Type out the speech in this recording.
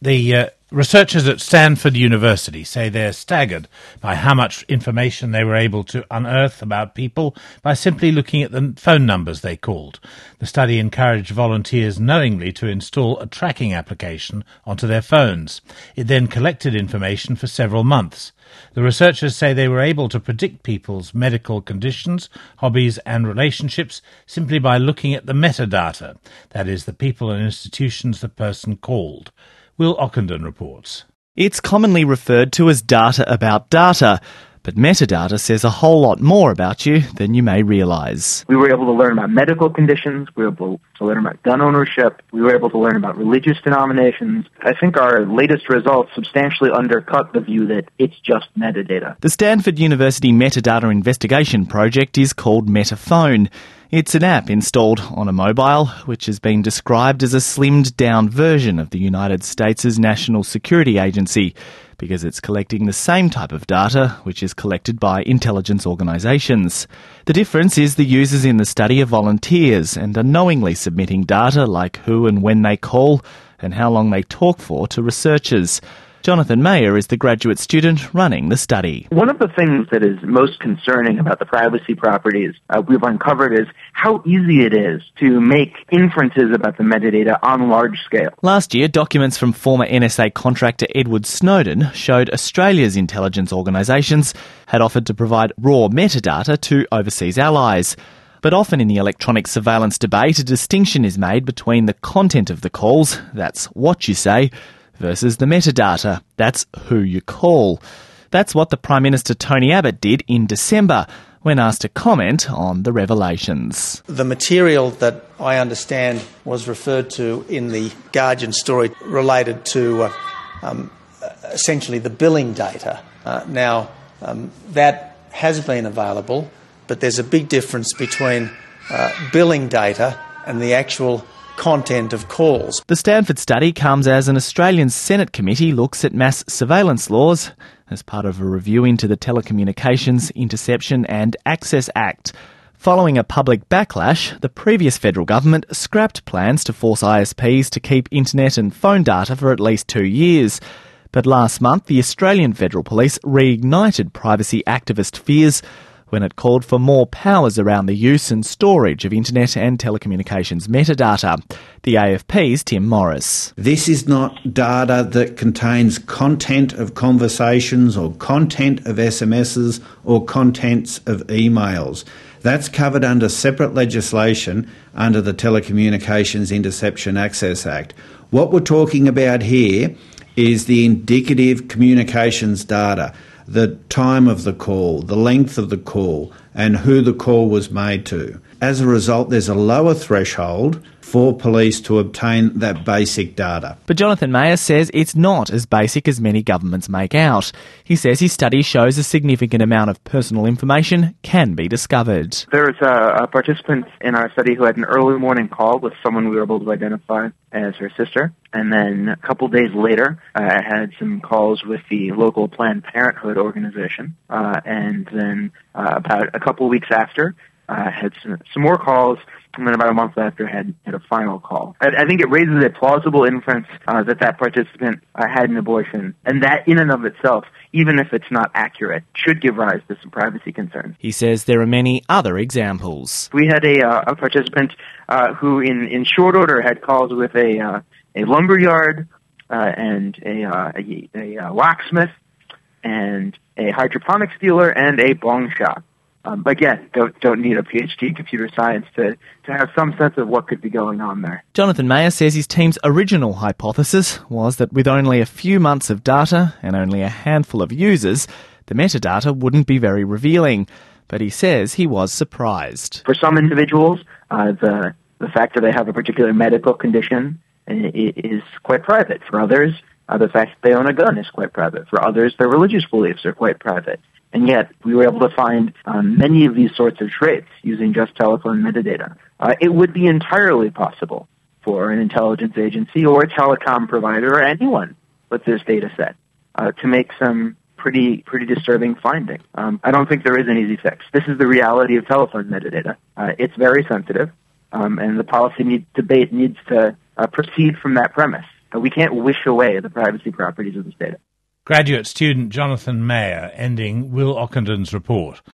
The researchers at Stanford University say they're staggered by how much information they were able to unearth about people by simply looking at the phone numbers they called. The study encouraged volunteers knowingly to install a tracking application onto their phones. It then collected information for several months. The researchers say they were able to predict people's medical conditions, hobbies and relationships simply by looking at the metadata, that is, the people and institutions the person called. Will Ockenden reports. It's commonly referred to as data about data, but metadata says a whole lot more about you than you may realise. We were able to learn about medical conditions, we were able to learn about gun ownership, we were able to learn about religious denominations. I think our latest results substantially undercut the view that it's just metadata. The Stanford University Metadata Investigation Project is called MetaPhone. It's an app installed on a mobile, which has been described as a slimmed-down version of the United States' National Security Agency, because it's collecting the same type of data which is collected by intelligence organisations. The difference is the users in the study are volunteers and are knowingly submitting data like who and when they call and how long they talk for to researchers. Jonathan Mayer is the graduate student running the study. One of the things that is most concerning about the privacy properties we've uncovered is how easy it is to make inferences about the metadata on large scale. Last year, documents from former NSA contractor Edward Snowden showed Australia's intelligence organisations had offered to provide raw metadata to overseas allies. But often in the electronic surveillance debate, a distinction is made between the content of the calls, that's what you say, versus the metadata, that's who you call. That's what the Prime Minister Tony Abbott did in December when asked to comment on the revelations. The material that I understand was referred to in the Guardian story related to essentially the billing data. That has been available, but there's a big difference between billing data and the actual content of calls. The Stanford study comes as an Australian Senate committee looks at mass surveillance laws as part of a review into the Telecommunications, Interception and Access Act. Following a public backlash, the previous federal government scrapped plans to force ISPs to keep internet and phone data for at least 2 years. But last month, the Australian Federal Police reignited privacy activist fears when it called for more powers around the use and storage of internet and telecommunications metadata. The AFP's Tim Morris. This is not data that contains content of conversations or content of SMSs or contents of emails. That's covered under separate legislation under the Telecommunications Interception Access Act. What we're talking about here is the indicative communications data. The time of the call, the length of the call, and who the call was made to. As a result, there's a lower threshold for police to obtain that basic data. But Jonathan Mayer says it's not as basic as many governments make out. He says his study shows a significant amount of personal information can be discovered. There was a participant in our study who had an early morning call with someone we were able to identify as her sister. And then a couple days later, I had some calls with the local Planned Parenthood organization. And then about a couple weeks after, I had some more calls. And then about a month after, had a final call. I think it raises a plausible inference that participant had an abortion. And that in and of itself, even if it's not accurate, should give rise to some privacy concerns. He says there are many other examples. We had a participant who in short order had calls with a lumberyard and a locksmith and a hydroponics dealer and a bong shop. Again, don't need a PhD in computer science to have some sense of what could be going on there. Jonathan Mayer says his team's original hypothesis was that with only a few months of data and only a handful of users, the metadata wouldn't be very revealing. But he says he was surprised. For some individuals, the fact that they have a particular medical condition is quite private. For others, the fact that they own a gun is quite private. For others, their religious beliefs are quite private. And yet, we were able to find many of these sorts of traits using just telephone metadata. It would be entirely possible for an intelligence agency or a telecom provider or anyone with this data set to make some pretty disturbing findings. I don't think there is an easy fix. This is the reality of telephone metadata. It's very sensitive, and the policy debate needs to proceed from that premise. We can't wish away the privacy properties of this data. Graduate student Jonathan Mayer ending Will Ockenden's report.